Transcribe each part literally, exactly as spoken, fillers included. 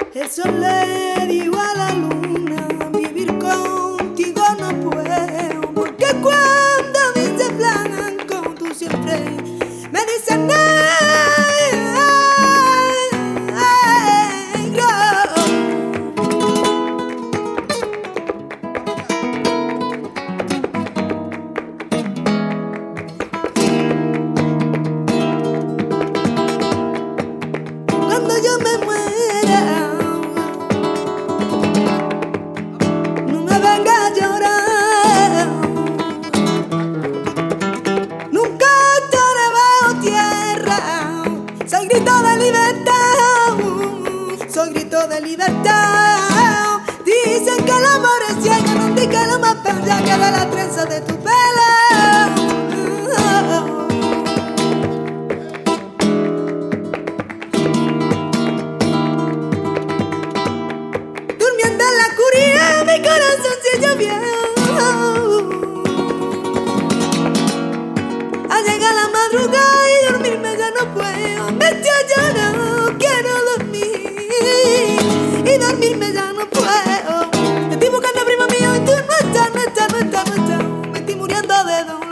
El sol le dijo a la luna, vivir contigo no puedo, porque cuando dice blanco, tú siempre me dices negro. Cuando yo me muera, no me venga a llorar. Nunca estaré bajo tierra. Soy grito de libertad, soy grito de libertad. Dicen que el amor es ciego, no te que lo más bella que de la trenza de tu pelo. Mi corazón se llovió. Al llegar la madrugada y dormirme ya no puedo. Me estoy llorando, quiero dormir y dormirme ya no puedo. Te estoy buscando, primo mío, y tú no estás, no estás, no estás, no estás. Me estoy muriendo de dolor.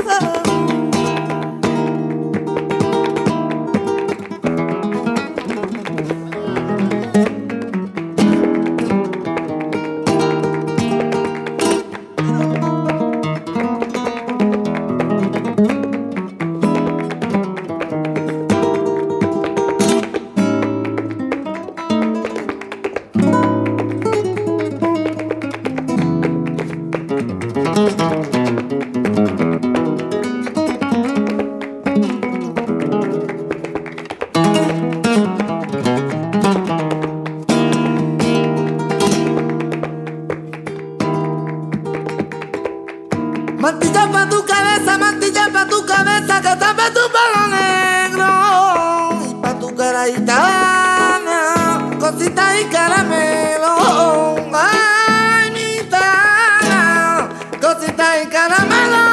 Mantilla pa' tu cabeza, mantilla pa' tu cabeza, que tapa tu pelo negro. Y pa' tu cara gitana, cosita y caramelo. Ay, mi gitana, cosita y caramelo.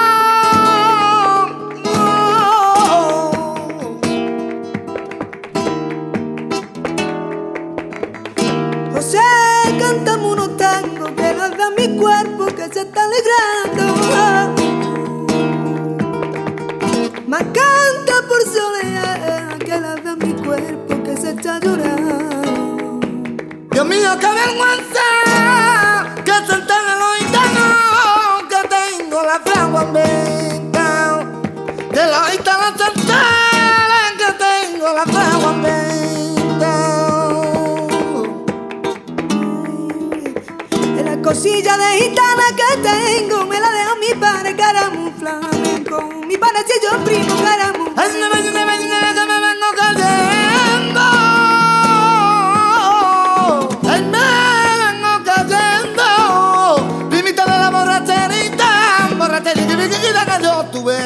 Oh. José, cántame unos tangos que nos da mi cuerpo que se está alegrando. Más canta por soledad que la da mi cuerpo que se está llorando. Dios mío, qué vergüenza que sentar en los gitanos, que tengo la fragua en venta. De los gitanos sentar, que tengo la fragua en venta. De la cosilla de gitana que tengo me la dejo mi padre, caramú flamenco. Mi padre si yo primo caramú. Ay, me vengo, me vengo, que me vengo cayendo. Ay, me vengo cayendo. Primita de la borracherita, borracherita, borracherita que yo tuve.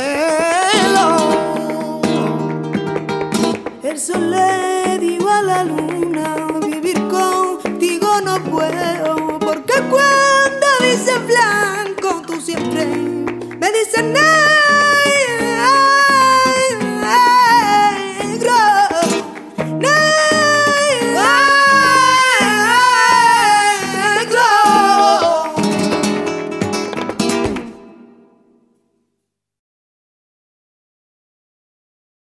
El sol le dijo a la luna, vivir contigo no puedo, porque cuando dices blanco tú siempre me dices negro.